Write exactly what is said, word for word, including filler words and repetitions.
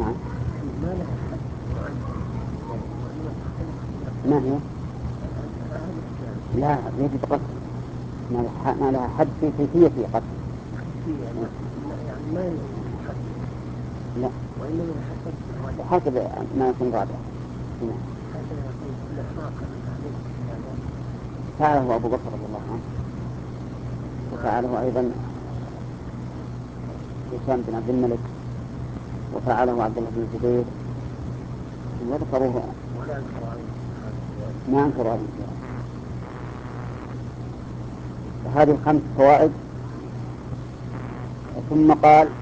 نعم. ما هي؟ لا يجب قتل، ما لها حد في كيفية قتل. يعني ما يحدد. لا. وإنما يحدد حسب ما يكون رابع. حسب الإحراق فعله أبو بكر رضي الله عنه، وفعله أيضا هشام بن عبد الملك، وفعله عبد الله بن الزبير، وذكروه ما أنكر هذه. هذه خمس فوائد. ثم قال